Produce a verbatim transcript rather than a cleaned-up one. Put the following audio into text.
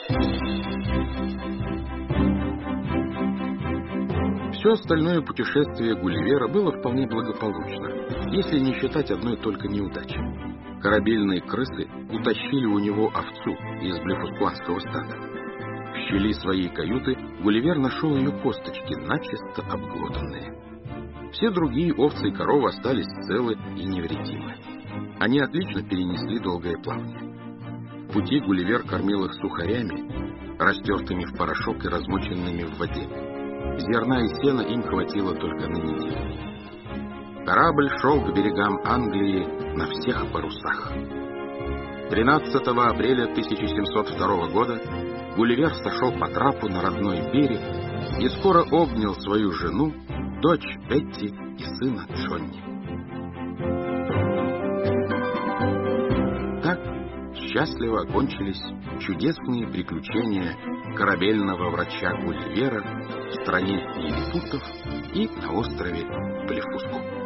Все остальное путешествие Гулливера было вполне благополучно, если не считать одной только неудачи. Корабельные крысы утащили у него овцу из блефускланского стада. В щели своей каюты Гулливер нашел ее косточки, начисто обглоданные. Все другие овцы и коровы остались целы и невредимы. Они отлично перенесли долгое плавание. В пути Гулливер кормил их сухарями, растертыми в порошок и размоченными в воде. Зерна и сена им хватило только на неделю. Корабль шел к берегам Англии на всех парусах. тринадцатого апреля тысяча семьсот второго года Гулливер сошел по трапу на родной берег и скоро обнял свою жену, дочь Бетти и сына Джонни. Так счастливо окончились чудесные приключения корабельного врача Гулливера в стране лилипутов и на острове Блефуску.